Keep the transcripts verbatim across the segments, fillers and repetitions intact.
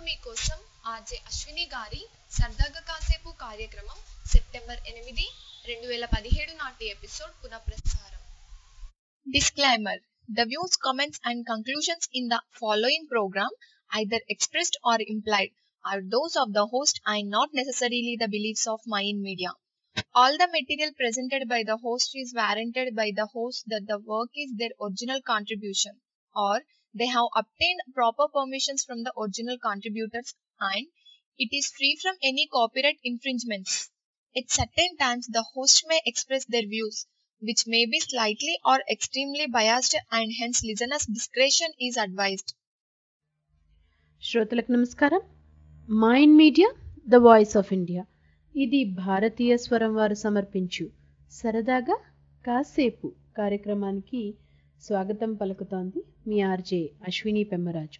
మీకోసం ఆర్జే అశ్విని గారి సరదాగా కాసేపు కార్యక్రమం సెప్టెంబర్ ఎనిమిది రెండు వేల పదిహేడు నాటి ఎపిసోడ్ పునఃప్రసారం. Disclaimer: The views, comments, and conclusions in the following program, either expressed or implied, are those of the host and not necessarily the beliefs of Mayan Media. All the material presented by the host is warranted by the host that the work is their original contribution, or they have obtained proper permissions from the original contributors, and it is free from any copyright infringements. At certain times, the host may express their views, which may be slightly or extremely biased, and hence listeners' discretion is advised. శ్రోతలకు నమస్కారం. Mind Media the voice of India, ఇది భారతీయ స్వరం వారు సమర్పించు సరదాగా కాసేపు కార్యక్రమానికి స్వాగతం పలుకుతోంది మీ RJ Ashwini Pemmaraju.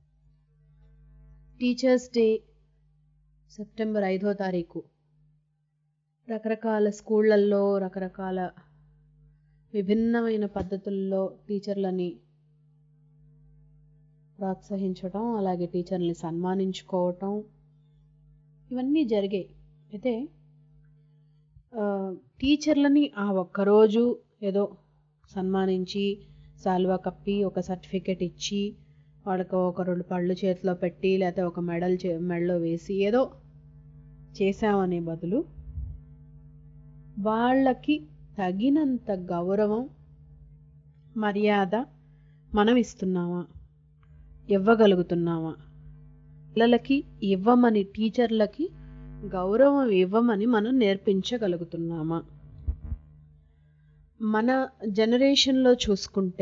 Teachers day September ఐదో తారీఖు రకరకాల స్కూళ్ళల్లో రకరకాల విభిన్నమైన పద్ధతుల్లో టీచర్లని ప్రోత్సహించడం, అలాగే టీచర్ని సన్మానించుకోవటం, ఇవన్నీ జరిగాయి. అయితే టీచర్లని ఆ ఒక్కరోజు ఏదో సన్మానించి సాల్వా కప్పి ఒక సర్టిఫికెట్ ఇచ్చి వాళ్ళకి ఒక రెండు పళ్ళు చేతిలో పెట్టి లేకపోతే ఒక మెడల్ చే మెడలో వేసి ఏదో చేసామనే బదులు వాళ్ళకి తగినంత గౌరవం మర్యాద మనం ఇస్తున్నామా, ఇవ్వగలుగుతున్నామా, పిల్లలకి ఇవ్వమని టీచర్లకి గౌరవం ఇవ్వమని మనం నేర్పించగలుగుతున్నామా? మన జనరేషన్లో చూసుకుంటే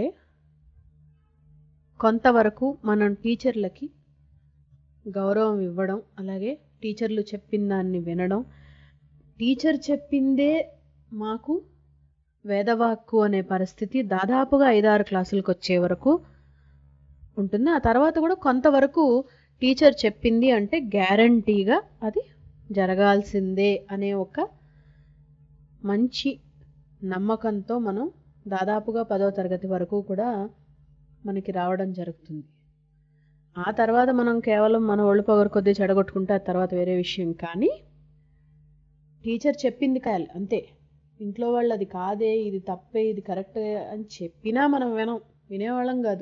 కొంతవరకు మనం టీచర్లకి గౌరవం ఇవ్వడం, అలాగే టీచర్లు చెప్పిన దాన్ని వినడం, టీచర్ చెప్పిందే మాకు వేదవాక్కు అనే పరిస్థితి దాదాపుగా ఐదారు క్లాసులకు వచ్చే వరకు ఉంటుంది. ఆ తర్వాత కూడా కొంతవరకు టీచర్ చెప్పింది అంటే గ్యారంటీగా అది జరగాల్సిందే అనే ఒక మంచి నమ్మకంతో మనం దాదాపుగా పదో తరగతి వరకు కూడా మనకి రావడం జరుగుతుంది. ఆ తర్వాత మనం కేవలం మన ఒళ్ళు పొగరు కొద్దీ చెడగొట్టుకుంటే ఆ తర్వాత వేరే విషయం. కానీ టీచర్ చెప్పింది కాయాలి అంతే. ఇంట్లో వాళ్ళు అది కాదే, ఇది తప్పే, ఇది కరెక్టే అని చెప్పినా మనం వినం, వినేవాళ్ళం కాదు.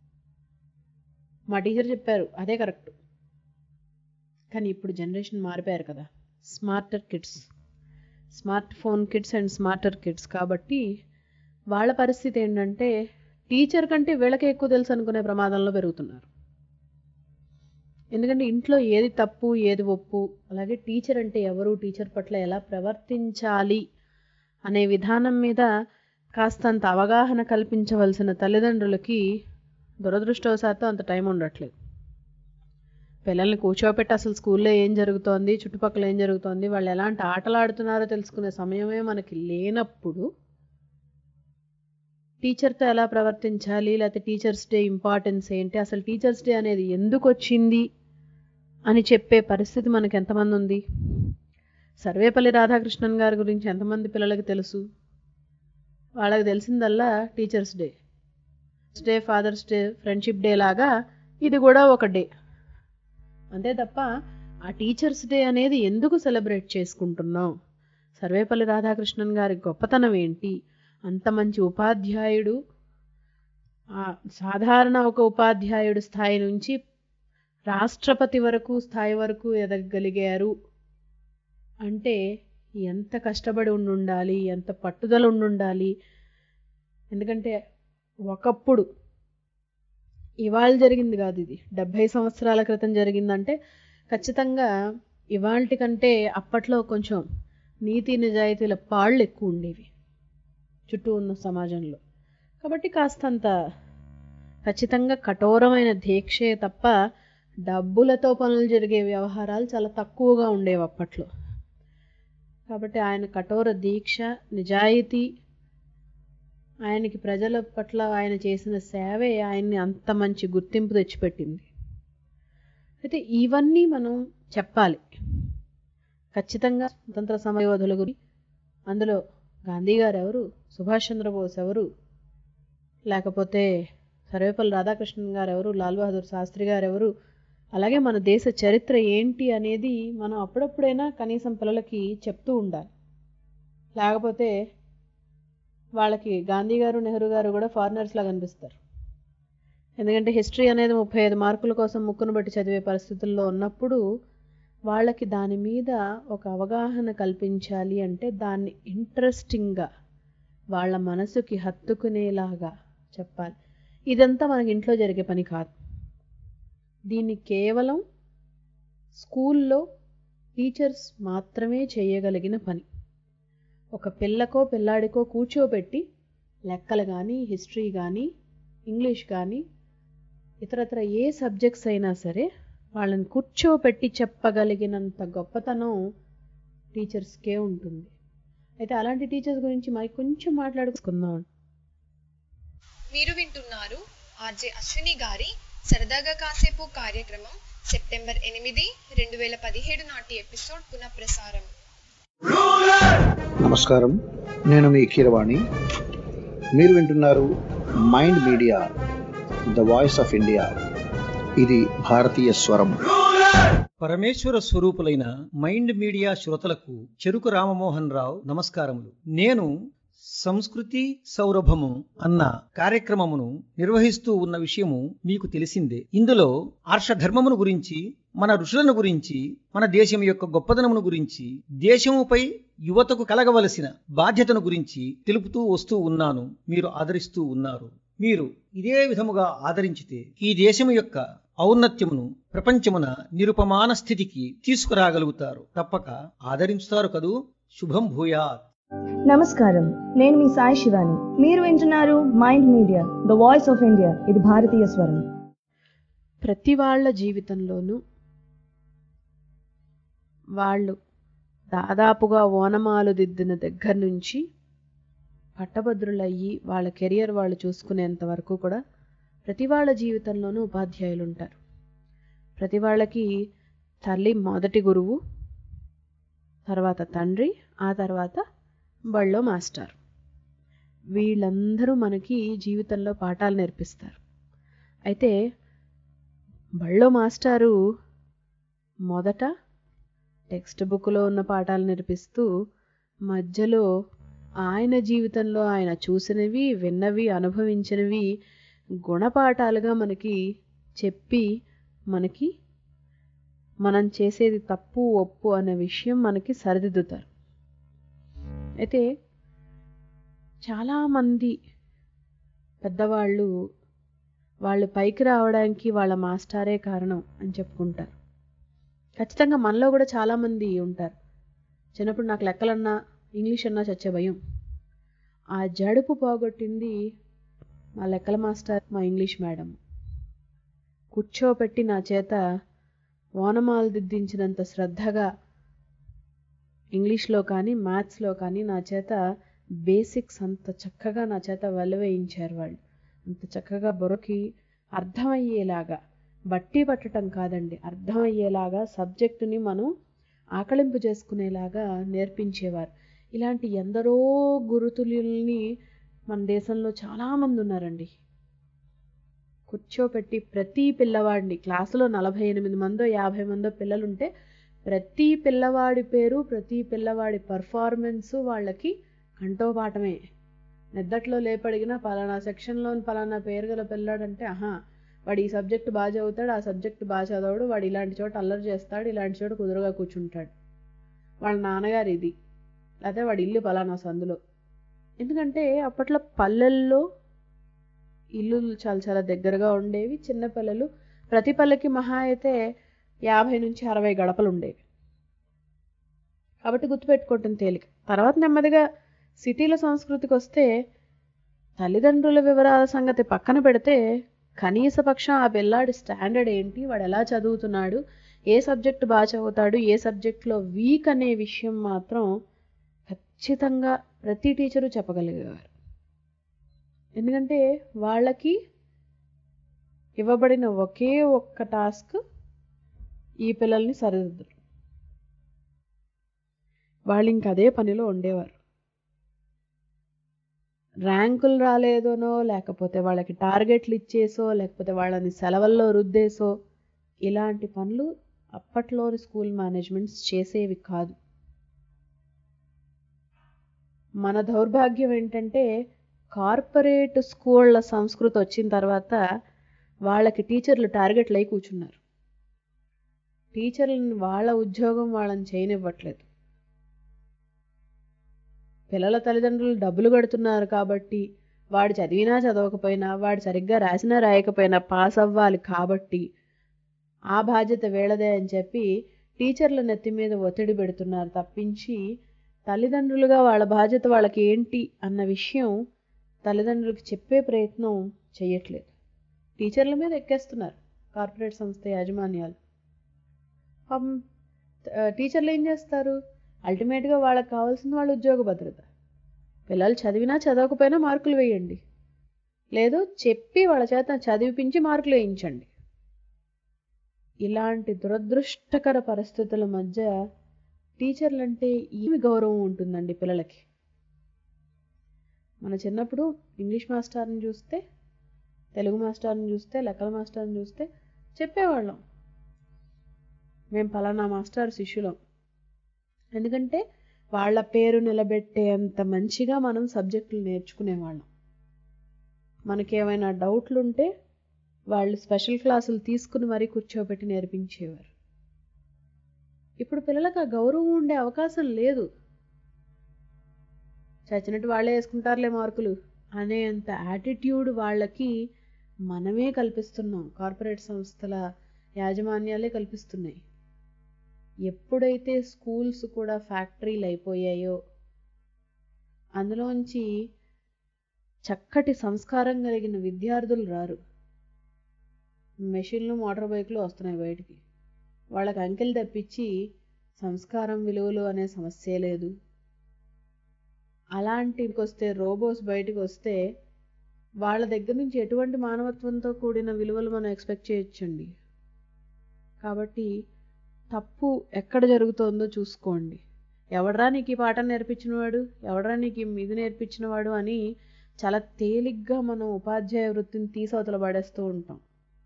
మా టీచర్ చెప్పారు అదే కరెక్ట్. కానీ ఇప్పుడు జనరేషన్ మారిపోయారు కదా, smarter kids, smart phone kids and smarter kids. కాబట్టి వాళ్ళ పరిస్థితి ఏంటంటే టీచర్ కంటే వీళ్ళకే ఎక్కువ తెలుసు అనుకునే ప్రమాదంలో పెరుగుతున్నారు. ఎందుకంటే ఇంట్లో ఏది తప్పు ఏది ఒప్పు, అలాగే టీచర్ అంటే ఎవరు, టీచర్ పట్ల ఎలా ప్రవర్తించాలి అనే విధానం మీద కాస్తంత అవగాహన కల్పించవలసిన తల్లిదండ్రులకి దురదృష్టవశాత్తు అంత టైం ఉండట్లేదు. పిల్లల్ని కూర్చోబెట్టి అసలు స్కూల్లో ఏం జరుగుతోంది, చుట్టుపక్కల ఏం జరుగుతోంది, వాళ్ళు ఎలాంటి ఆటలు ఆడుతున్నారో తెలుసుకునే సమయమే మనకి లేనప్పుడు టీచర్తో ఎలా ప్రవర్తించాలి, లేకపోతే టీచర్స్ డే ఇంపార్టెన్స్ ఏంటి, అసలు టీచర్స్ డే అనేది ఎందుకు వచ్చింది అని చెప్పే పరిస్థితి మనకి ఎంతమంది ఉంది? సర్వేపల్లి రాధాకృష్ణన్ గారి గురించి ఎంతమంది పిల్లలకి తెలుసు? వాళ్ళకి తెలిసిందల్లా teachers day, day fathers day, friendship day లాగా ఇది కూడా ఒక డే అంతే తప్ప ఆ టీచర్స్ డే అనేది ఎందుకు సెలబ్రేట్ చేసుకుంటున్నాం, సర్వేపల్లి రాధాకృష్ణన్ గారి గొప్పతనం ఏంటి, అంత మంచి ఉపాధ్యాయుడు, సాధారణ ఒక ఉపాధ్యాయుడు స్థాయి నుంచి రాష్ట్రపతి వరకు స్థాయి వరకు ఎదగగలిగారు అంటే ఎంత కష్టపడి ఉండాలి, ఎంత పట్టుదల ఉండాలి. ఎందుకంటే ఒకప్పుడు ఇవాళ జరిగింది కాదు, ఇది డెబ్భై సంవత్సరాల క్రితం జరిగిందంటే ఖచ్చితంగా ఇవాళ కంటే అప్పట్లో కొంచెం నీతి నిజాయితీల పాళ్ళు ఎక్కువ ఉండేవి చుట్టూ ఉన్న సమాజంలో. కాబట్టి కాస్తంత ఖచ్చితంగా కఠోరమైన దీక్షే తప్ప డబ్బులతో పనులు జరిగే వ్యవహారాలు చాలా తక్కువగా ఉండేవి అప్పట్లో. కాబట్టి ఆయన కఠోర దీక్ష, నిజాయితీ, ఆయనకి ప్రజల పట్ల ఆయన చేసిన సేవే ఆయన్ని అంత మంచి గుర్తింపు తెచ్చిపెట్టింది. అయితే ఇవన్నీ మనం చెప్పాలి ఖచ్చితంగా. స్వతంత్ర సమరయోధుల గురించి, అందులో గాంధీ గారు ఎవరు, సుభాష్ చంద్రబోస్ ఎవరు, లేకపోతే సర్వేపల్లి రాధాకృష్ణన్ గారు ఎవరు, లాల్ బహదూర్ శాస్త్రి గారు ఎవరు, అలాగే మన దేశ చరిత్ర ఏంటి అనేది మనం అప్పుడప్పుడైనా కనీసం పిల్లలకి చెప్తూ ఉండాలి. లేకపోతే వాళ్ళకి గాంధీ గారు నెహ్రూ గారు కూడా ఫారినర్స్ లాగా అనిపిస్తారు. ఎందుకంటే హిస్టరీ అనేది ముప్పై ఐదు మార్కుల కోసం ముక్కును బట్టి చదివే పరిస్థితుల్లో ఉన్నప్పుడు వాళ్ళకి దాని మీద ఒక అవగాహన కల్పించాలి అంటే దాన్ని ఇంట్రెస్టింగ్గా వాళ్ళ మనసుకి హత్తుకునేలాగా చెప్పాలి. ఇదంతా మనకి ఇంట్లో జరిగే పని కాదు. దీన్ని కేవలం స్కూల్లో టీచర్స్ మాత్రమే చేయగలిగిన పని. ఒక పిల్లకో పిల్లాడికో కూర్చోబెట్టి లెక్కలు కానీ హిస్టరీ కానీ ఇంగ్లీష్ కానీ ఇతరత్ర ఏ సబ్జెక్ట్స్ అయినా సరే వాళ్ళని కూర్చోబెట్టి చెప్పగలిగినంత గొప్పతనం టీచర్స్కే ఉంటుంది. అయితే అలాంటి టీచర్స్ గురించి మరి కొంచెం మాట్లాడుకుందాం. మీరు వింటున్నారు ఆర్జే అశ్విని గారి సరదాగా కాసేపు కార్యక్రమం సెప్టెంబర్ ఎనిమిది రెండు వేల పదిహేడు నాటి ఎపిసోడ్ పునఃప్రసారం. నమస్కారం, నేను మీ కీరవాణి. మీరు వింటున్నారు Mind Media, the voice of India. ఇది భారతీయ స్వరం. పరమేశ్వర స్వరూపులైన మైండ్ మీడియా శ్రోతలకు చెరుకు రామమోహన్ రావు నమస్కారములు. నేను సంస్కృతి సౌరభము అన్న కార్యక్రమమును నిర్వహిస్తూ ఉన్న విషయము మీకు తెలిసిందే. ఇందులో ఆర్షధర్మమును గురించి, మన ఋషులను గురించి, మన దేశం యొక్క గొప్పదనమును గురించి, దేశముపై యువతకు కలగవలసిన బాధ్యతను గురించి తెలుపుతూ వస్తూ ఉన్నాను. మీరు ఆదరిస్తూ ఉన్నారు. మీరు ఇదే విధముగా ఆదరించితే ఈ దేశము యొక్క ఔన్నత్యమును ప్రపంచమున నిరుపమాన స్థితికి తీసుకురాగలుగుతారు. తప్పక ఆదరించుతారు కదూ. శుభం భూయాత్. నమస్కారం, నేను మీ సాయి శివాని. మీరు వింటున్నారు Mind Media, the voice of India. ఇది భారతీయ స్వరం. ప్రతి వాళ్ళ జీవితంలోనూ వాళ్ళు దాదాపుగా ఓనమాలు దిద్దిన దగ్గర నుంచి పట్టభద్రులయ్యి వాళ్ళ కెరియర్ వాళ్ళు చూసుకునేంత వరకు కూడా ప్రతి వాళ్ళ జీవితంలోనూ ఉపాధ్యాయులు ఉంటారు. ప్రతి వాళ్ళకి తల్లి మొదటి గురువు, తర్వాత తండ్రి, ఆ తర్వాత బళ్ళో మాస్టర్. వీళ్ళందరూ మనకి జీవితంలో పాఠాలు నేర్పిస్తారు. అయితే బళ్ళో మాస్టారు మొదట టెక్స్ట్ బుక్లో ఉన్న పాఠాలు నేర్పిస్తూ మధ్యలో ఆయన జీవితంలో ఆయన చూసినవి, విన్నవి, అనుభవించినవి గుణపాఠాలుగా మనకి చెప్పి మనకి మనం చేసేది తప్పు ఒప్పు అనే విషయం మనకి సరిదిద్దుతారు. అయితే చాలామంది పెద్దవాళ్ళు వాళ్ళు పైకి రావడానికి వాళ్ళ మాస్టారే కారణం అని చెప్పుకుంటారు. ఖచ్చితంగా మనలో కూడా చాలామంది ఉంటారు. చిన్నప్పుడు నాకు లెక్కలన్నా ఇంగ్లీష్ అన్నా చచ్చే భయం. ఆ జడుపు పోగొట్టింది మా లెక్కల మాస్టర్, మా ఇంగ్లీష్ మేడం. కూర్చోపెట్టి నా చేత ఓనమాలు దిద్దించినంత శ్రద్ధగా ఇంగ్లీష్లో కానీ మ్యాథ్స్లో కానీ నా చేత బేసిక్స్ అంత చక్కగా నా చేత వెలవేయించారు వాళ్ళు. అంత చక్కగా బుర్రకి అర్థమయ్యేలాగా, బట్టి పట్టడం కాదండి, అర్థమయ్యేలాగా సబ్జెక్టుని మనం ఆకళింపు చేసుకునేలాగా నేర్పించేవారు. ఇలాంటి ఎందరో గురుతుల్యుల్ని మన దేశంలో చాలామంది ఉన్నారండి. కూర్చోపెట్టి ప్రతి పిల్లవాడిని, క్లాసులో నలభై ఎనిమిది మందో యాభై మందో పిల్లలుంటే ప్రతి పిల్లవాడి పేరు, ప్రతి పిల్లవాడి పర్ఫార్మెన్సు వాళ్ళకి కంఠోపాఠమే. నిద్దట్లో లేపడిగినా పలానా సెక్షన్లోని పలానా పేరు గల పిల్లాడంటే ఆహా వాడు ఈ సబ్జెక్టు బాగా చదువుతాడు, ఆ సబ్జెక్టు బాగా చదవడు, వాడు ఇలాంటి చోట అల్లరి చేస్తాడు, ఇలాంటి చోట కుదురుగా కూర్చుంటాడు, వాళ్ళ నాన్నగారు ఇది, లేకపోతే వాడి ఇల్లు పలానా సందులో. ఎందుకంటే అప్పట్లో పల్లెల్లో ఇల్లు చాలా చాలా దగ్గరగా ఉండేవి. చిన్నపిల్లలు ప్రతి పల్లెకి మహా అయితే యాభై నుంచి అరవై గడపలు ఉండేవి. కాబట్టి గుర్తుపెట్టుకోవటం తేలిక. తర్వాత నెమ్మదిగా సిటీల సంస్కృతికి వస్తే తల్లిదండ్రుల వివరాల సంగతి పక్కన పెడితే కనీస పక్షం ఆ పిల్లాడి స్టాండర్డ్ ఏంటి, వాడు ఎలా చదువుతున్నాడు, ఏ సబ్జెక్టు బాగా చదువుతాడు, ఏ సబ్జెక్టులో వీక్ అనే విషయం మాత్రం ఖచ్చితంగా ప్రతి టీచరు చెప్పగలిగేవారు. ఎందుకంటే వాళ్ళకి ఇవ్వబడిన ఒకే ఒక్క టాస్క్ ఈ పిల్లల్ని సరిదిద్దరు. వాళ్ళు ఇంక అదే పనిలో ఉండేవారు. ర్యాంకులు రాలేదనో, లేకపోతే వాళ్ళకి టార్గెట్లు ఇచ్చేసో, లేకపోతే వాళ్ళని సెలవుల్లో రుద్దేసో ఇలాంటి పనులు అప్పట్లోని స్కూల్ మేనేజ్మెంట్స్ చేసేవి కాదు. మన దౌర్భాగ్యం ఏంటంటే కార్పొరేట్ స్కూళ్ళ సంస్కృతి వచ్చిన తర్వాత వాళ్ళకి టీచర్లు టార్గెట్లు అయి కూర్చున్నారు. టీచర్లను వాళ్ళ ఉద్యోగం వాళ్ళని చేయనివ్వట్లేదు. పిల్లల తల్లిదండ్రులు డబ్బులు కడుతున్నారు కాబట్టి వాడు చదివినా చదవకపోయినా, వాడు సరిగ్గా రాసినా రాయకపోయినా పాస్ అవ్వాలి కాబట్టి ఆ బాధ్యత వీళ్ళదే అని చెప్పి టీచర్ల నెత్తి మీద ఒత్తిడి పెడుతున్నారు తప్పించి, తల్లిదండ్రులుగా వాళ్ళ బాధ్యత వాళ్ళకి ఏంటి అన్న విషయం తల్లిదండ్రులకు చెప్పే ప్రయత్నం చేయట్లేదు. టీచర్ల మీద ఎక్కేస్తున్నారు కార్పొరేట్ సంస్థ యాజమాన్యాలు. పాపం టీచర్లు ఏం చేస్తారు? అల్టిమేట్గా వాళ్ళకి కావాల్సిన వాళ్ళ ఉద్యోగ భద్రత. పిల్లలు చదివినా చదవకపోయినా మార్కులు వేయండి, లేదు చెప్పి వాళ్ళ చేత చదివిపించి మార్కులు వేయించండి. ఇలాంటి దురదృష్టకర పరిస్థితుల మధ్య టీచర్లంటే ఏమి గౌరవం ఉంటుందండి పిల్లలకి? మన చిన్నప్పుడు ఇంగ్లీష్ మాస్టర్ని చూస్తే, తెలుగు మాస్టర్ని చూస్తే, లెక్కల మాస్టర్ని చూస్తే చెప్పేవాళ్ళం మేము పలానా మాస్టర్ శిష్యులం. ఎందుకంటే వాళ్ళ పేరు నిలబెట్టేంత మంచిగా మనం సబ్జెక్టులు నేర్చుకునేవాళ్ళం. మనకేమైనా డౌట్లు ఉంటే వాళ్ళు స్పెషల్ క్లాసులు తీసుకుని మరీ కూర్చోబెట్టి నేర్పించేవారు. ఇప్పుడు పిల్లలకు ఆ గౌరవం ఉండే అవకాశం లేదు. చచ్చినట్టు వాళ్ళే వేసుకుంటారులే మార్కులు అనేంత యాటిట్యూడ్ వాళ్ళకి మనమే కల్పిస్తున్నాం, కార్పొరేట్ సంస్థల యాజమాన్యాలే కల్పిస్తున్నాయి. ఎప్పుడైతే స్కూల్స్ కూడా ఫ్యాక్టరీలు అయిపోయాయో, అందులోంచి చక్కటి సంస్కారం కలిగిన విద్యార్థులు రారు. మెషిన్లు మోటార్ బైకులు వస్తున్నాయి బయటికి. వాళ్ళకి అంకెలు తప్పించి సంస్కారం విలువలు అనే సమస్య లేదు. అలాంటికి వస్తే రోబోస్ బయటకు వస్తే వాళ్ళ దగ్గర నుంచి ఎటువంటి మానవత్వంతో కూడిన విలువలు మనం ఎక్స్పెక్ట్ చేయొచ్చండి. కాబట్టి తప్పు ఎక్కడ జరుగుతోందో చూసుకోండి. ఎవడరా నీకు ఈ పాఠం నేర్పించినవాడు, ఎవడరా నీకు ఇది నేర్పించినవాడు అని చాలా తేలిగ్గా మనం ఉపాధ్యాయ వృత్తిని తీసవతల పడేస్తూ ఉంటాం.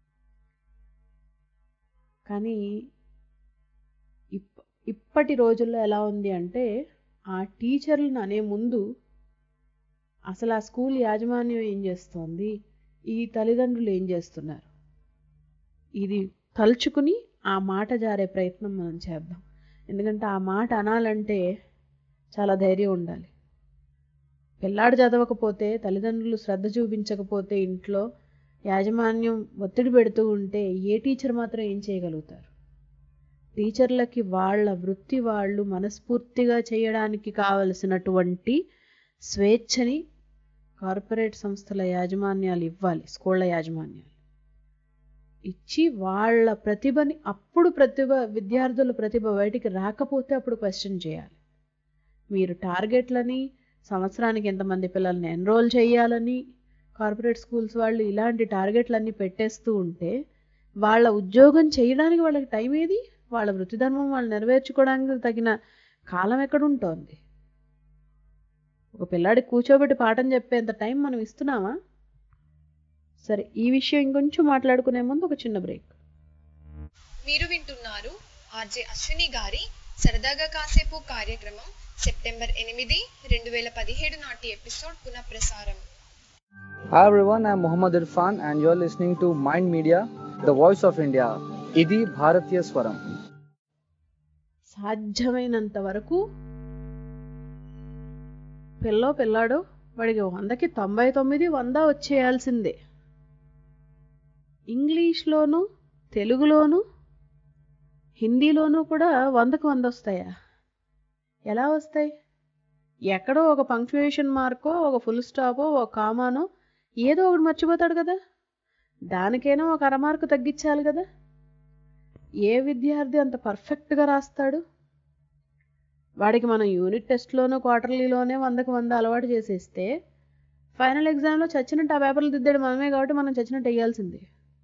కానీ ఇప్ప ఇప్పటి రోజుల్లో ఎలా ఉంది అంటే, ఆ టీచర్లను అనే ముందు అసలు ఆ స్కూల్ యాజమాన్యం ఏం చేస్తోంది, ఈ తల్లిదండ్రులు ఏం చేస్తున్నారు, ఇది తలుచుకుని ఆ మాట జారే ప్రయత్నం మనం చేద్దాం. ఎందుకంటే ఆ మాట అనాలంటే చాలా ధైర్యం ఉండాలి. పిల్లాడు చదవకపోతే, తల్లిదండ్రులు శ్రద్ధ చూపించకపోతే, ఇంట్లో యాజమాన్యం ఒత్తిడి పెడుతూ ఉంటే ఏ టీచర్ మాత్రం ఏం చేయగలుగుతారు? టీచర్లకి వాళ్ళ వృత్తి వాళ్ళు మనస్ఫూర్తిగా చేయడానికి కావలసినటువంటి స్వేచ్ఛని కార్పొరేట్ సంస్థల యాజమాన్యాలు ఇవ్వాలి. స్కూళ్ళ యాజమాన్యాలు ఇచ్చి వాళ్ళ ప్రతిభని, అప్పుడు ప్రతిభ విద్యార్థుల ప్రతిభ బయటికి రాకపోతే అప్పుడు క్వశ్చన్ చేయాలి. మీరు టార్గెట్లని, సంవత్సరానికి ఎంతమంది పిల్లల్ని ఎన్రోల్ చేయాలని కార్పొరేట్ స్కూల్స్ వాళ్ళు ఇలాంటి టార్గెట్లన్నీ పెట్టేస్తూ ఉంటే వాళ్ళ ఉద్యోగం చేయడానికి వాళ్ళకి టైం ఏది? వాళ్ళ వృత్తిధర్మం వాళ్ళు నెరవేర్చుకోవడానికి తగిన కాలం ఎక్కడుంటోంది? ఒక పిల్లాడికి కూర్చోబెట్టి పాఠం చెప్పేంత టైం మనం ఇస్తున్నామా? సరే, ఈ విషయం ఇంకొంచెం మాట్లాడుకునే ముందు ఒక చిన్న బ్రేక్. మీరు వింటున్నారు ఆర్జే అశ్విని గారి సరదాగా కాసేపు కార్యక్రమం సెప్టెంబర్ ఎనిమిది రెండు వేల పదిహేడు నాటి ఎపిసోడ్ పునఃప్రసారం. Hi everyone, I am Muhammad Irfan and you are listening to Mind Media, the voice of India. ఇది భారతీయ స్వరం. సాధ్యమైనంత వరకు పిల్లో పిల్లాడో వాడికి వందకి తొంభై తొమ్మిది వంద వచ్చేయాల్సిందే. ఇంగ్లీష్లోను, తెలుగులోను, హిందీలోనూ కూడా వందకు వంద వస్తాయా? ఎలా వస్తాయి? ఎక్కడో ఒక పంక్చుయేషన్ మార్కో, ఒక ఫుల్ స్టాపో, ఒక కామానో ఏదో ఒకటి మర్చిపోతాడు కదా. దానికైనా ఒక అరమార్కు తగ్గించాలి కదా. ఏ విద్యార్థి అంత పర్ఫెక్ట్గా రాస్తాడు? వాడికి మనం యూనిట్ టెస్ట్లోనో క్వార్టర్లీలోనే వందకు వంద అలవాటు చేసేస్తే ఫైనల్ ఎగ్జామ్లో చచ్చినట్టు ఆ పేపర్లు దిద్దాడు మనమే కాబట్టి మనం చచ్చినట్టు వేయాల్సిందే.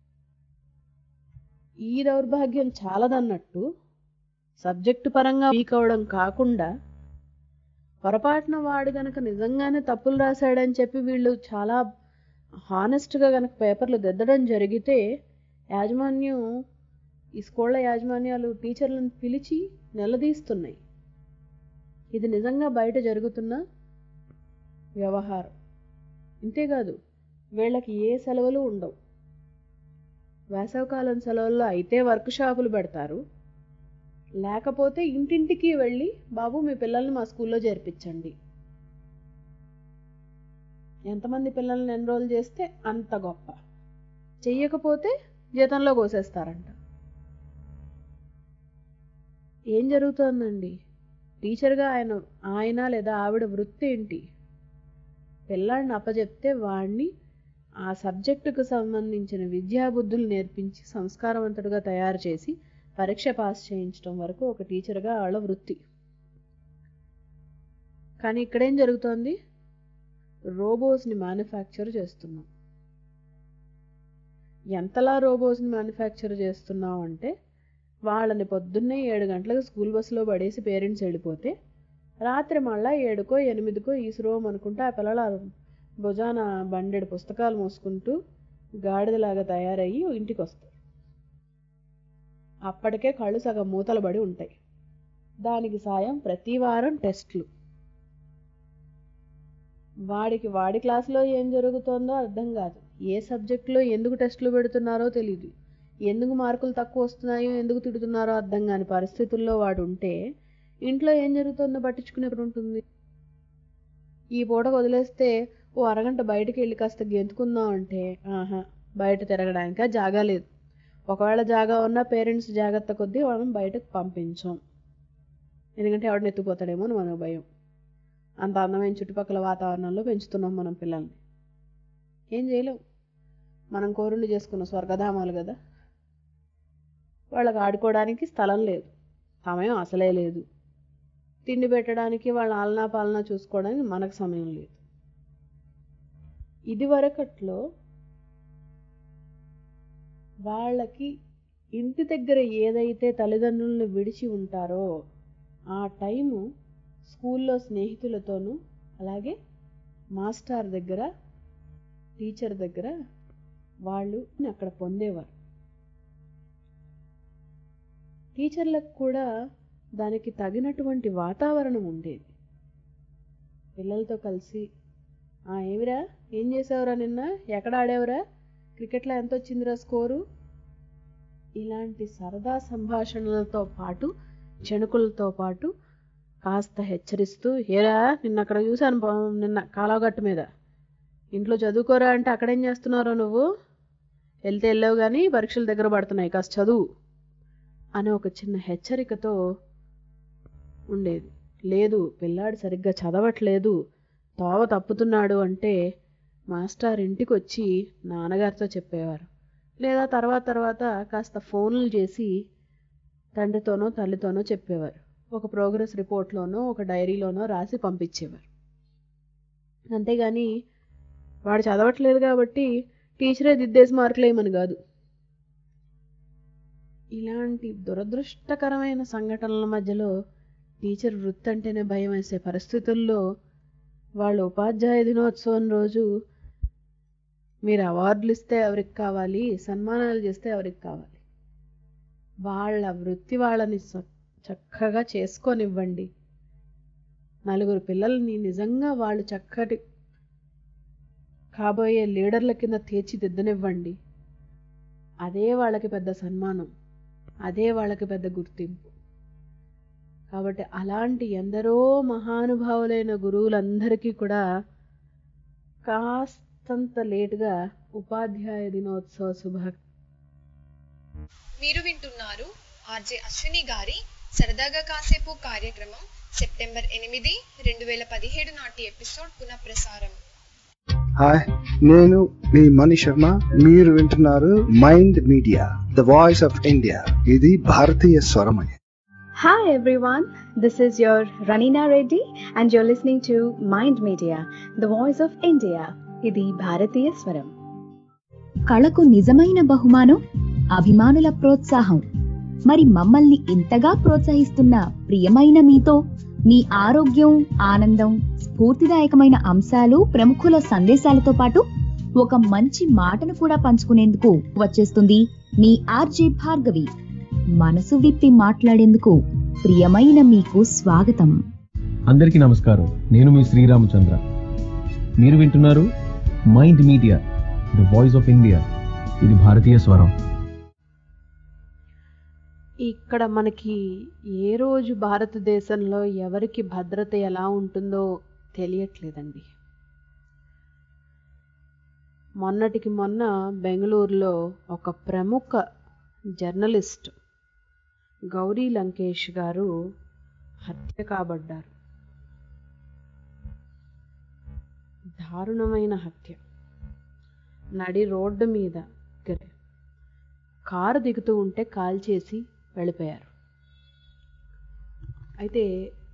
ఈ దౌర్భాగ్యం చాలదన్నట్టు సబ్జెక్టు పరంగా వీక్ అవడం కాకుండా పొరపాటున వాడు గనక నిజంగానే తప్పులు రాశాడని చెప్పి వీళ్ళు చాలా హానెస్ట్గా కనుక పేపర్లు దిద్దడం జరిగితే యాజమాన్యం ఈ స్కూళ్ళ యాజమాన్యాలు టీచర్లను పిలిచి నిలదీస్తున్నాయి. ఇది నిజంగా బయట జరుగుతున్న వ్యవహారం. ఇంతేకాదు, వీళ్ళకి ఏ సెలవులు ఉండవు. వేసవకాలం సెలవుల్లో అయితే వర్క్ షాపులు పెడతారు, లేకపోతే ఇంటింటికి వెళ్ళి బాబు మీ పిల్లల్ని మా స్కూల్లో చేర్పించండి, ఎంతమంది పిల్లల్ని ఎన్రోల్ చేస్తే అంత గొప్ప, చెయ్యకపోతే జీతంలో కోసేస్తారంట. ఏం జరుగుతోందండి? టీచర్గా ఆయన ఆయన లేదా ఆవిడ వృత్తి ఏంటి? పిల్లాడిని అప్పచెప్తే వాడిని ఆ సబ్జెక్టుకు సంబంధించిన విద్యాబుద్ధులు నేర్పించి సంస్కారవంతుడిగా తయారు చేసి పరీక్ష పాస్ చేయించడం వరకు ఒక టీచర్గా వాళ్ళ వృత్తి. కానీ ఇక్కడేం జరుగుతోంది? రోబోస్ని మ్యానుఫ్యాక్చర్ చేస్తున్నాం. ఎంతలా రోబోస్ని మ్యానుఫ్యాక్చర్ చేస్తున్నాం అంటే, వాళ్ళని పొద్దున్నే ఏడు గంటలకు స్కూల్ బస్సులో పడేసి పేరెంట్స్ వెళ్ళిపోతే రాత్రి మళ్ళా ఏడుకో ఎనిమిదికో ఈసురోం అనుకుంటే ఆ పిల్లల భుజాన బండెడు పుస్తకాలు మోసుకుంటూ గాడిదలాగా తయారయ్యి ఇంటికి వస్తారు. అప్పటికే కళ్ళు సగం మూతలు పడి ఉంటాయి. దానికి సాయం ప్రతి వారం టెస్ట్లు. వాడికి వాడి క్లాసులో ఏం జరుగుతోందో అర్థం కాదు, ఏ సబ్జెక్టులో ఎందుకు టెస్టులు పెడుతున్నారో తెలియదు, ఎందుకు మార్కులు తక్కువ వస్తున్నాయో ఎందుకు తిడుతున్నారో అర్థం కాని పరిస్థితుల్లో వాడు ఉంటే ఇంట్లో ఏం జరుగుతుందో పట్టించుకునేప్పుడు ఉంటుంది. ఈ పూట వదిలేస్తే ఓ అరగంట బయటికి వెళ్ళి కాస్త గెంతుకుందాం అంటే ఆహా బయట తిరగడానిక జాగా లేదు. ఒకవేళ జాగా ఉన్నా పేరెంట్స్ జాగ్రత్త కొద్దీ వాళ్ళని బయటకు పంపించాం, ఎందుకంటే ఎవడిని ఎత్తుపోతాడేమో అని మనకు భయం. అంత అందమైన చుట్టుపక్కల వాతావరణంలో పెంచుతున్నాం మనం పిల్లల్ని. ఏం చేయలేం, మనం కోరుండి చేసుకున్న స్వర్గధామాలు కదా. వాళ్ళకి ఆడుకోవడానికి స్థలం లేదు, సమయం అసలే లేదు, తిండి పెట్టడానికి వాళ్ళ ఆలనా పాలనా చూసుకోవడానికి మనకు సమయం లేదు. ఇది వరకట్లో వాళ్ళకి ఇంటి దగ్గర ఏదైతే తల్లిదండ్రులను విడిచి ఉంటారో ఆ టైము స్కూల్లో స్నేహితులతోనూ అలాగే మాస్టర్ దగ్గర టీచర్ దగ్గర వాళ్ళు అక్కడ పొందేవారు. టీచర్లకు కూడా దానికి తగినటువంటి వాతావరణం ఉండేది. పిల్లలతో కలిసి ఆ ఏమిరా ఏం చేసావురా, నిన్న ఎక్కడ ఆడావురా, క్రికెట్లో ఎంత వచ్చిందిరా స్కోరు, ఇలాంటి సరదా సంభాషణలతో పాటు చెణుకులతో పాటు కాస్త హెచ్చరిస్తూ, ఏరా నిన్న అక్కడ చూశాను, నిన్న కాలువగట్టు మీద ఇంట్లో చదువుకోరా అంటే అక్కడేం చేస్తున్నారో నువ్వు, వెళ్తే వెళ్ళావు కానీ పరీక్షలు దగ్గర పడుతున్నాయి కాస్త చదువు అనే ఒక చిన్న హెచ్చరికతో ఉండేది. లేదు పిల్లాడు సరిగ్గా చదవట్లేదు, తోవ తప్పుతున్నాడు అంటే మాస్టర్ ఇంటికి వచ్చి నాన్నగారితో చెప్పేవారు, లేదా తర్వాత తర్వాత కాస్త ఫోన్లు చేసి తండ్రితోనో తల్లితోనో చెప్పేవారు. ఒక ప్రోగ్రెస్ రిపోర్ట్లోనో ఒక డైరీలోనో రాసి పంపించేవారు. అంతేగాని వాడు చదవట్లేదు కాబట్టి టీచరే దిద్దేసి మార్కులు వేయమని కాదు. ఇలాంటి దురదృష్టకరమైన సంఘటనల మధ్యలో టీచర్ వృత్తి అంటేనే భయం వేసే పరిస్థితుల్లో వాళ్ళు ఉపాధ్యాయ దినోత్సవం రోజు మీరు అవార్డులు ఇస్తే ఎవరికి కావాలి, సన్మానాలు చేస్తే ఎవరికి కావాలి, వాళ్ళ వృత్తి వాళ్ళని చక్కగా చేసుకొనివ్వండి. నలుగురు పిల్లల్ని నిజంగా వాళ్ళు చక్కటి కాబోయే లీడర్ల కింద తీర్చిదిద్దనివ్వండి. అదే వాళ్ళకి పెద్ద సన్మానం, అదే వాళ్ళకి పెద్ద గుర్తింపు. కాబట్టి అలాంటి ఎందరో మహానుభావులైన గురువులందరికీ కూడా కాస్తంత లేటుగా ఉపాధ్యాయ దినోత్సవ శుభా. మీరు వింటున్నారు ఆర్జే అశ్విని గారి సరదాగా కాసేపు కార్యక్రమం సెప్టెంబర్ ఎనిమిది రెండు వేల పదిహేడు నాటి ఎపిసోడ్ పునఃప్రసారం. హాయ్, నేను మీ మణి శర్మ. మీరు వింటున్నారు Mind Media, the voice of India. ఇది భారతీయ స్వరమయ. Hi everyone, this is your Ranina Reddy and you're listening to Mind Media, the voice of India. ఇది భారతీయ స్వరం. కళకు నిజమైన బహుమానం అభిమానుల ప్రోత్సాహం. మరి మమ్మల్ని ఇంతగా ప్రోత్సహిస్తున్న ప్రియమైన మీతో మీ ఆరోగ్యం, ఆనందం, స్ఫూర్తిదాయకమైన అంశాలు, ప్రముఖుల సందేశాలతో పాటు ఒక మంచి మాటను కూడా పంచుకునేందుకు వచ్చేస్తుంది మీ ఆర్జే భార్గవి. మనసు విప్పి మాట్లాడేందుకు ప్రియమైన మీకు స్వాగతం. అందరికీ నమస్కారం. నేను మీ శ్రీరామచంద్ర. మీరు వింటున్నారు Mind Media, the voice of India. ఇది భారతీయ స్వరం. ఇక్కడ మనకి ఏ రోజు భారతదేశంలో ఎవరికి భద్రత ఎలా ఉంటుందో తెలియట్లేదండి. మొన్నటికి మొన్న బెంగళూరులో ఒక ప్రముఖ జర్నలిస్ట్ గౌరీ లంకేష్ గారు హత్య కాబడ్డారు. దారుణమైన హత్య. నడి రోడ్డు మీద కారు దిగుతూ ఉంటే కాల్చేసి వెళ్ళిపోయారు. అయితే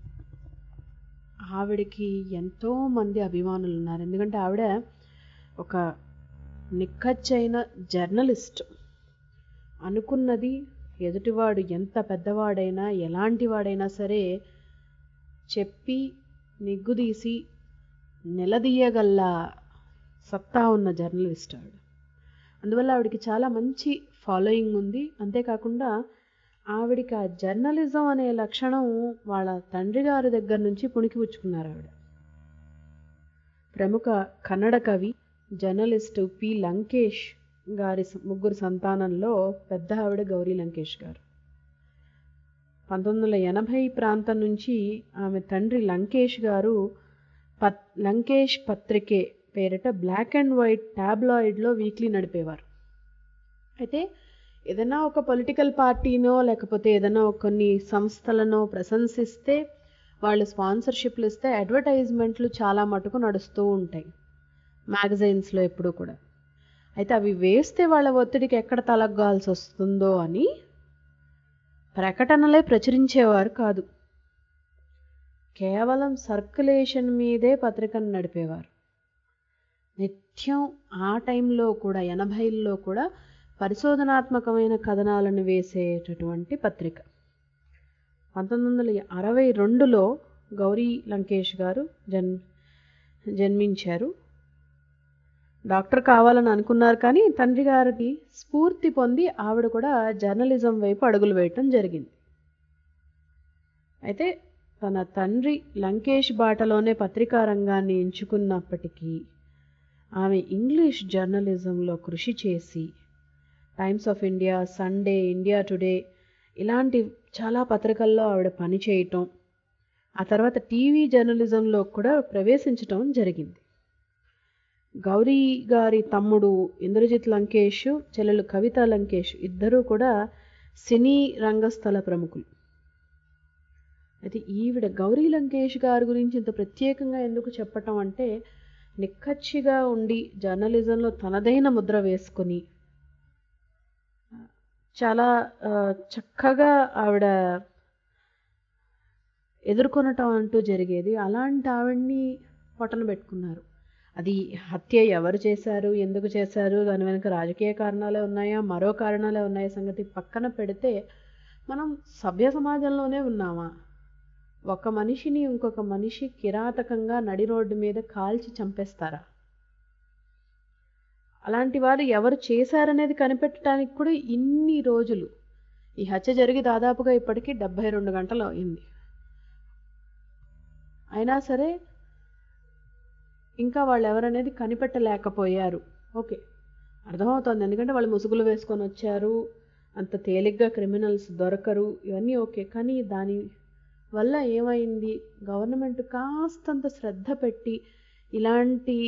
ఆవిడకి ఎంతో మంది అభిమానులు ఉన్నారు. ఎందుకంటే ఆవిడ ఒక నిక్కచ్చైన జర్నలిస్ట్. అనుకున్నది ఎదుటివాడు ఎంత పెద్దవాడైనా ఎలాంటి వాడైనా సరే చెప్పి నిగ్గుదీసి నిలదీయగల సత్తా ఉన్న జర్నలిస్ట్ ఆవిడ. అందువల్ల ఆవిడకి చాలా మంచి ఫాలోయింగ్ ఉంది. అంతేకాకుండా ఆవిడికి ఆ జర్నలిజం అనే లక్షణం వాళ్ళ తండ్రి గారి దగ్గర నుంచి పుణికిపుచ్చుకున్నారు. ఆవిడ ప్రముఖ కన్నడ కవి జర్నలిస్టు పి లంకేష్ గారి ముగ్గురు సంతానంలో పెద్ద ఆవిడ గౌరీ లంకేష్ గారు. పంతొమ్మిది వందల ఎనభై ప్రాంతం నుంచి ఆమె తండ్రి లంకేష్ గారు పత్ లంకేష్ పత్రికే పేరిట బ్లాక్ అండ్ వైట్ టాబ్లాయిడ్లో వీక్లీ నడిపేవారు. అయితే ఏదైనా ఒక పొలిటికల్ పార్టీనో లేకపోతే ఏదైనా కొన్ని సంస్థలనో ప్రశంసిస్తే వాళ్ళు స్పాన్సర్షిప్లు ఇస్తే అడ్వర్టైజ్మెంట్లు చాలా మటుకు నడుస్తూ ఉంటాయి మ్యాగజైన్స్లో ఎప్పుడూ కూడా. అయితే అవి వేస్తే వాళ్ళ ఒత్తిడికి ఎక్కడ తలగ్గాల్సి వస్తుందో అని ప్రకటనలే ప్రచురించేవారు కాదు. కేవలం సర్క్యులేషన్ మీదే పత్రికను నడిపేవారు. నిత్యం ఆ టైంలో కూడా ఎనభైల్లో కూడా పరిశోధనాత్మకమైన కథనాలను వేసేటటువంటి పత్రిక. పంతొమ్మిది వందల అరవై రెండులో గౌరీ లంకేష్ గారు జన్ జన్మించారు. డాక్టర్ కావాలని అనుకున్నారు, కానీ తండ్రి గారికి స్ఫూర్తి పొంది ఆవిడ కూడా జర్నలిజం వైపు అడుగులు వేయటం జరిగింది. అయితే తన తండ్రి లంకేష్ బాటలోనే పత్రికా రంగాన్ని ఎంచుకున్నప్పటికీ ఆమె ఇంగ్లీష్ జర్నలిజంలో కృషి చేసి Times of India, Sunday, India Today ఇలాంటి చాలా పత్రికల్లో ఆవిడ పనిచేయటం, ఆ తర్వాత టీవీ జర్నలిజంలో కూడా ప్రవేశించటం జరిగింది. గౌరీ గారి తమ్ముడు ఇంద్రజిత్ లంకేష్, చెల్లెలు కవిత లంకేష్ ఇద్దరూ కూడా సినీ రంగస్థల ప్రముఖులు. అయితే ఈవిడ గౌరీ లంకేష్ గారి గురించి ఇంత ప్రత్యేకంగా ఎందుకు చెప్పటం అంటే, నిక్కచ్చిగా ఉండి జర్నలిజంలో తనదైన ముద్ర వేసుకొని చాలా చక్కగా ఆవిడ ఎదుర్కొనటం అంటూ జరిగేది. అలాంటి ఆవిడ్ని పొట్టన పెట్టుకున్నారు. అది హత్య ఎవరు చేశారు, ఎందుకు చేశారు, దాని వెనుక రాజకీయ కారణాలే ఉన్నాయా, మరో కారణాలే ఉన్నాయా సంగతి పక్కన పెడితే, మనం సభ్య సమాజంలోనే ఉన్నామా? ఒక మనిషిని ఇంకొక మనిషి కిరాతకంగా నడి రోడ్డు మీద కాల్చి చంపేస్తారా? అలాంటి వారు ఎవరు చేశారనేది కనిపెట్టడానికి కూడా ఇన్ని రోజులు, ఈ హత్య జరిగి దాదాపుగా ఇప్పటికీ డెబ్బై రెండు గంటలు అయింది. అయినా సరే ఇంకా వాళ్ళు ఎవరనేది కనిపెట్టలేకపోయారు. ఓకే, అర్థమవుతోంది, ఎందుకంటే వాళ్ళు ముసుగులు వేసుకొని వచ్చారు, అంత తేలిగ్గా క్రిమినల్స్ దొరకరు, ఇవన్నీ ఓకే. కానీ దాని వల్ల ఏమైంది, గవర్నమెంట్ కాస్తంత శ్రద్ధ పెట్టి ఇలాంటి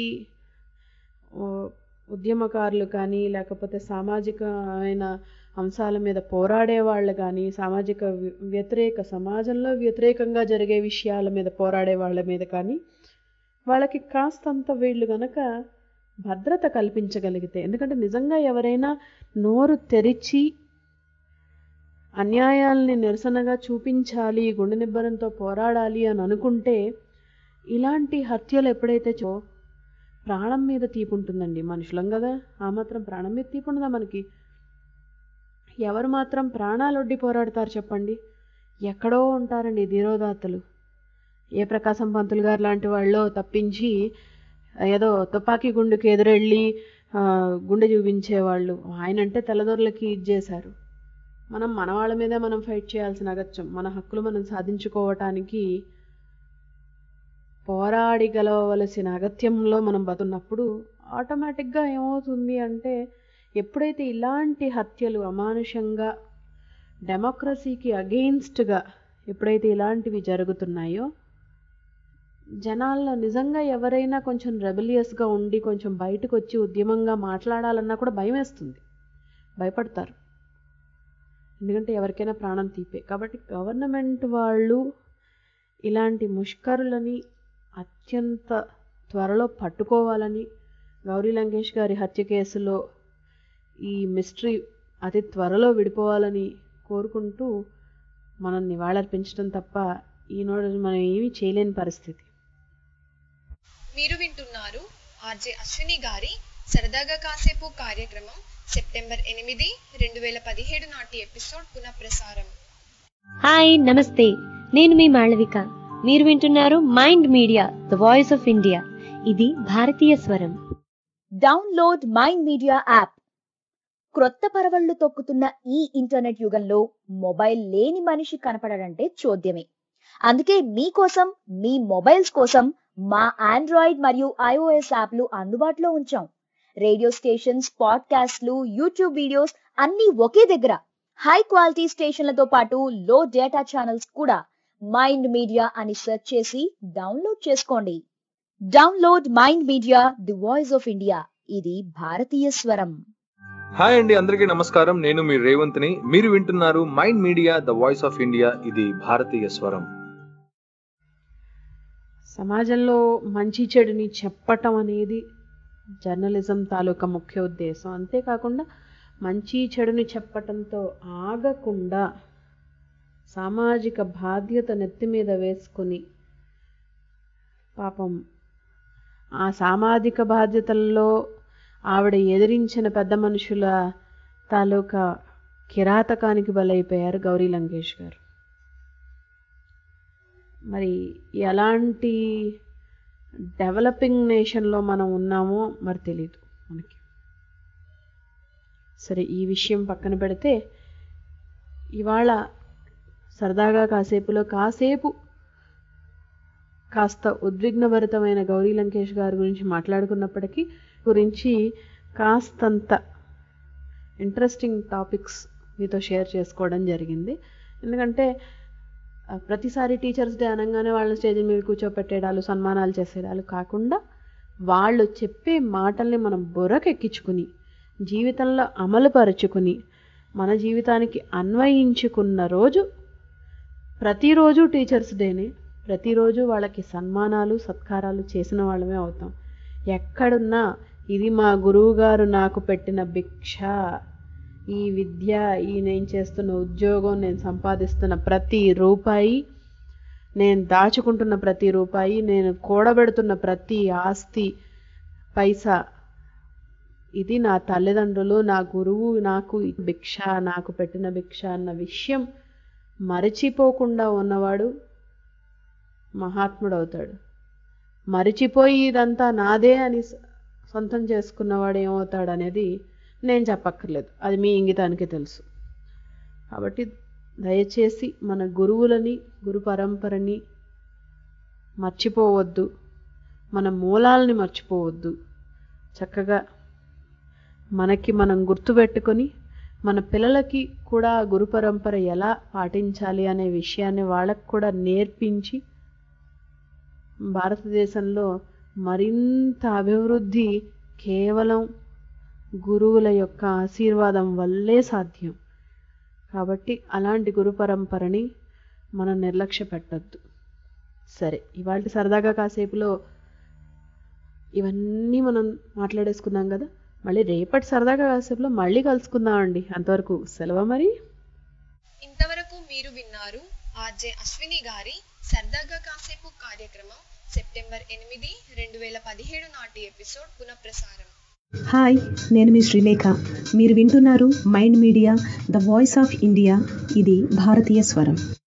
ఉద్యమకారులు కానీ లేకపోతే సామాజికమైన అంశాల మీద పోరాడే వాళ్ళు కానీ, సామాజిక వ్యతిరేక సమాజంలో వ్యతిరేకంగా జరిగే విషయాల మీద పోరాడే వాళ్ళ మీద కానీ వాళ్ళకి కాస్తంత వీళ్ళు గనక భద్రత కల్పించగలిగితే, ఎందుకంటే నిజంగా ఎవరైనా నోరు తెరిచి అన్యాయాల్ని నిరసనగా చూపించాలి, గుండె నిబ్బరంతో పోరాడాలి అని అనుకుంటే, ఇలాంటి హత్యలు ఎప్పుడైతే చో ప్రాణం మీద తీపి ఉంటుందండి. మనుషులం కదా, ఆ మాత్రం ప్రాణం మీద తీపి ఉండదా మనకి? ఎవరు మాత్రం ప్రాణాలొడ్డి పోరాడతారు చెప్పండి? ఎక్కడో ఉంటారండి ధీరోదాత్తలు. ఏ ప్రకాశం పంతులు గారు లాంటి వాళ్ళు తప్పించి ఏదో తుపాకీ గుండుకి ఎదురెళ్ళి గుండె చూపించేవాళ్ళు. ఆయనంటే తెల్లదొరలకి ఇచ్చేశారు. మనం మన వాళ్ళ మీదే మనం ఫైట్ చేయాల్సిన అగత్యం. మన హక్కులు మనం సాధించుకోవటానికి పోరాడి గెలవవలసిన అగత్యంలో మనం బతున్నప్పుడు ఆటోమేటిక్గా ఏమవుతుంది అంటే, ఎప్పుడైతే ఇలాంటి హత్యలు అమానుషంగా డెమోక్రసీకి అగెయిన్స్ట్గా ఎప్పుడైతే ఇలాంటివి జరుగుతున్నాయో, జనాల్లో నిజంగా ఎవరైనా కొంచెం రెబలియస్గా ఉండి కొంచెం బయటకు వచ్చి ఉద్యమంగా మాట్లాడాలన్నా కూడా భయం వేస్తుంది, భయపడతారు. ఎందుకంటే ఎవరికైనా ప్రాణం తీపే. కాబట్టి గవర్నమెంట్ వాళ్ళు ఇలాంటి ముష్కరులని అత్యంత త్వరలో పట్టుకోవాలని, గౌరీ లంకేష్ గారి హత్య కేసులో ఈ మిస్టరీ అతి త్వరలో విడిపోవాలని కోరుకుంటూ మనం నివాళులర్పించడం తప్ప ఈనాడు మనం ఏమీ చేయలేని పరిస్థితి. మీరు వింటున్నారు ఆర్జే అశ్విని గారి సరదాగా కాసేపు కార్యక్రమం సెప్టెంబర్ ఎనిమిది రెండు వేల పదిహేడు నాటి ఎపిసోడ్ పునఃప్రసారం. హాయ్, నమస్తే. నేను మీ మాళవిక. మీరు వింటున్నారు Mind Media, the voice of India. ఇది భారతీయ స్వరం. Download Mind Media app. క్రొత్త పరవళ్లు తొక్కుతున్న ఈ ఇంటర్నెట్ యుగంలో మొబైల్ లేని మనిషి కనపడడంటే చోద్యమే. అందుకే మీకోసం, మీ మొబైల్స్ కోసం మా ఆండ్రాయిడ్ మరియు ఐఓఎస్ యాప్లు అందుబాటులో ఉంచాం. రేడియో స్టేషన్స్, పాడ్కాస్ట్లు, యూట్యూబ్ వీడియోస్ అన్నీ ఒకే దగ్గర. హై క్వాలిటీ స్టేషన్లతో పాటు లో డేటా ఛానల్స్ కూడా. మైండ్ మీడియా అని సెర్చ్ చేసి డౌన్లోడ్ చేసుకోండి. Download Mind Media, the voice of India. ఇది భారతీయ స్వరం. హాయ్ అండి, అందరికీ నమస్కారం. నేను మీ రేవంత్ని. మీరు వింటున్నారు Mind Media, the voice of India. ఇది భారతీయ స్వరం. సమాజంలో మంచి చెడుని చెప్పటం అనేది జర్నలిజం తాలూకా ముఖ్య ఉద్దేశం. అంతేకాకుండా మంచి చెడుని చెప్పటంతో ఆగకుండా సామాజిక బాధ్యత నెత్తి మీద వేసుకొని, పాపం ఆ సామాజిక బాధ్యతల్లో ఆవిడ ఎదిరించిన పెద్ద మనుషుల తాలూకా కిరాతకానికి బలైపోయారు గౌరీ లంకేష్ గారు. మరి ఎలాంటి డెవలపింగ్ నేషన్లో మనం ఉన్నామో మరి తెలీదు మనకి. సరే, ఈ విషయం పక్కన పెడితే ఇవాళ సరదాగా కాసేపులో కాసేపు కాస్త ఉద్విగ్నభరితమైన గౌరీ లంకేష్ గారి గురించి మాట్లాడుకున్నప్పటికీ గురించి కాస్తంత ఇంట్రెస్టింగ్ టాపిక్స్ మీతో షేర్ చేసుకోవడం జరిగింది. ఎందుకంటే ప్రతిసారి టీచర్స్ డే అనగానే వాళ్ళ స్టేజ్ మీద కూర్చోపెట్టేడాలు, సన్మానాలు చేసేడాలు కాకుండా వాళ్ళు చెప్పే మాటల్ని మనం బుర్రకెక్కించుకుని జీవితంలో అమలుపరుచుకుని మన జీవితానికి అన్వయించుకున్న రోజు ప్రతిరోజు టీచర్స్ డేనే. ప్రతిరోజు వాళ్ళకి సన్మానాలు, సత్కారాలు చేసిన వాళ్ళమే అవుతాం. ఎక్కడున్నా ఇది మా గురువు గారు నాకు పెట్టిన భిక్ష, ఈ విద్య, ఈ నేను చేస్తున్న ఉద్యోగం, నేను సంపాదిస్తున్న ప్రతి రూపాయి, నేను దాచుకుంటున్న ప్రతి రూపాయి, నేను కూడబెడుతున్న ప్రతి ఆస్తి పైసా, ఇది నా తల్లిదండ్రులు, నా గురువు నాకు భిక్ష, నాకు పెట్టిన భిక్ష అన్న విషయం మరచిపోకుండా ఉన్నవాడు మహాత్ముడు అవుతాడు. మరిచిపోయి ఇదంతా నాదే అని సొంతం చేసుకున్నవాడు ఏమవుతాడు అనేది నేను చెప్పక్కర్లేదు, అది మీ ఇంగితానికి తెలుసు. కాబట్టి దయచేసి మన గురువులని, గురు పరంపరని మర్చిపోవద్దు, మన మూలాలని మర్చిపోవద్దు. చక్కగా మనకి మనం గుర్తుపెట్టుకొని మన పిల్లలకి కూడా గురు పరంపర ఎలా పాటించాలి అనే విషయాన్ని వాళ్ళకు కూడా నేర్పించి భారతదేశంలో మరింత అభివృద్ధి కేవలం గురువుల యొక్క ఆశీర్వాదం వల్లే సాధ్యం. కాబట్టి అలాంటి గురు పరంపరని మనం నిర్లక్ష్య పెట్టద్దు. సరే, ఇవాళ సరదాగా కాసేపులో ఇవన్నీ మనం మాట్లాడేసుకున్నాం కదా. మళ్ళీ రేపటి సరదాగా కాసేపులో మళ్ళీ కలుసుకుందామండి. అంతవరకు సెలవు. మరి ఇంతవరకు మీరు విన్నారు ఆర్జే అశ్విని గారి సరదాగా కాసేపు కార్యక్రమం సెప్టెంబర్ ఎనిమిది రెండు వేల పదిహేడు నాటి ఎపిసోడ్ పునఃప్రసారం. హాయ్, నేను మీ శ్రీలేఖ. మీరు వింటున్నారు Mind Media, the voice of India. ఇది భారతీయ స్వరం.